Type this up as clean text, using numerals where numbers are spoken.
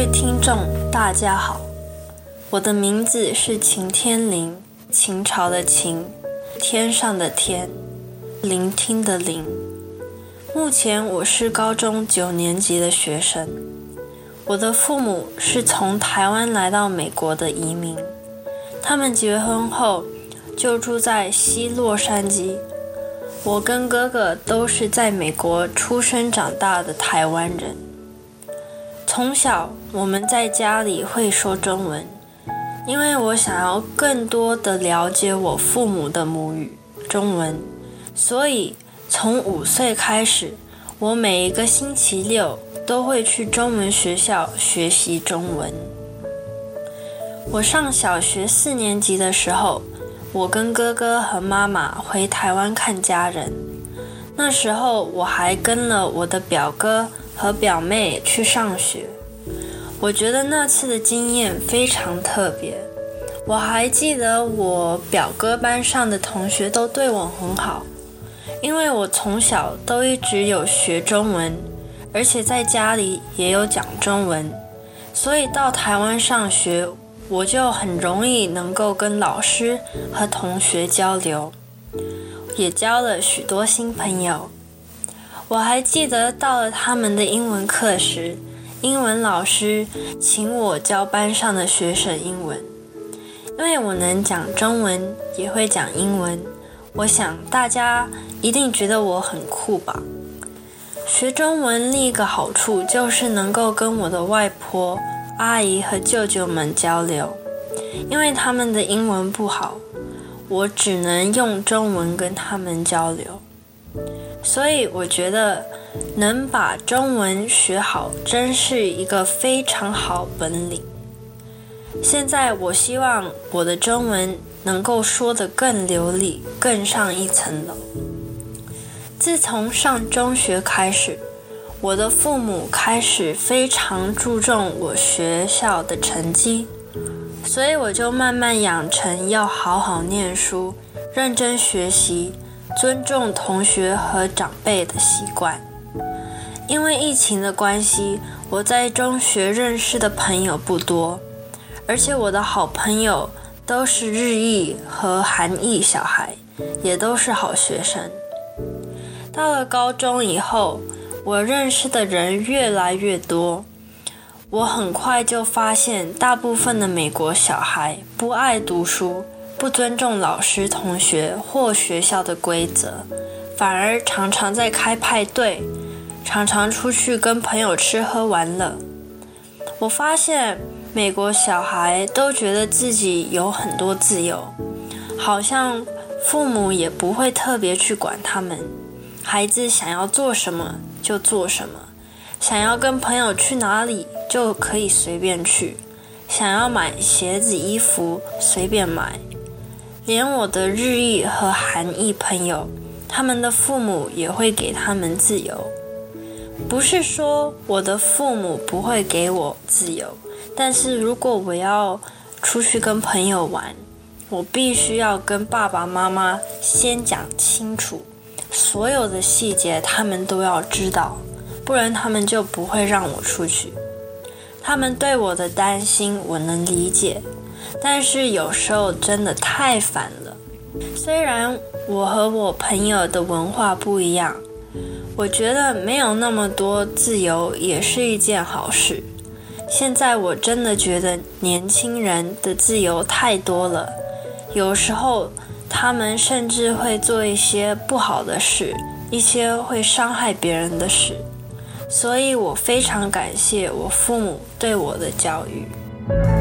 听众大家好，我的名字是秦天林，秦朝的秦，天上的天，聆听的聆。目前我是高中9年级的学生。我的父母是从台湾来到美国的移民，他们结婚后就住在西洛杉矶。我跟哥哥都是在美国出生长大的台湾人。从小我们在家里会说中文，因为我想要更多的了解我父母的母语中文，所以从5岁开始，我每一个星期六都会去中文学校学习中文。我上小学4年级的时候，我跟哥哥和妈妈回台湾看家人。那时候我还跟了我的表哥和表妹去上学。我觉得那次的经验非常特别。我还记得我表哥班上的同学都对我很好，因为我从小都一直有学中文，而且在家里也有讲中文，所以到台湾上学，我就很容易能够跟老师和同学交流，也交了许多新朋友。我还记得到了他们的英文课时，英文老师请我教班上的学生英文。因为我能讲中文，也会讲英文，我想大家一定觉得我很酷吧。学中文另一个好处就是能够跟我的外婆、阿姨和舅舅们交流，因为他们的英文不好，我只能用中文跟他们交流。所以我觉得能把中文学好真是一个非常好本领。现在我希望我的中文能够说得更流利，更上一层楼。自从上中学开始，我的父母开始非常注重我学校的成绩，所以我就慢慢养成要好好念书、认真学习、尊重同学和长辈的习惯。因为疫情的关系，我在中学认识的朋友不多，而且我的好朋友都是日裔和韩裔小孩，也都是好学生。到了高中以后，我认识的人越来越多，我很快就发现大部分的美国小孩不爱读书，不尊重老师、同学或学校的规则，反而常常在开派对，常常出去跟朋友吃喝玩乐。我发现美国小孩都觉得自己有很多自由，好像父母也不会特别去管他们，孩子想要做什么就做什么，想要跟朋友去哪里就可以随便去，想要买鞋子衣服随便买。连我的日裔和韩裔朋友，他们的父母也会给他们自由。不是说我的父母不会给我自由，但是如果我要出去跟朋友玩，我必须要跟爸爸妈妈先讲清楚，所有的细节他们都要知道，不然他们就不会让我出去。他们对我的担心我能理解，但是有时候真的太烦了。虽然我和我朋友的文化不一样，我觉得没有那么多自由也是一件好事。现在我真的觉得年轻人的自由太多了，有时候他们甚至会做一些不好的事，一些会伤害别人的事。所以我非常感谢我父母对我的教育。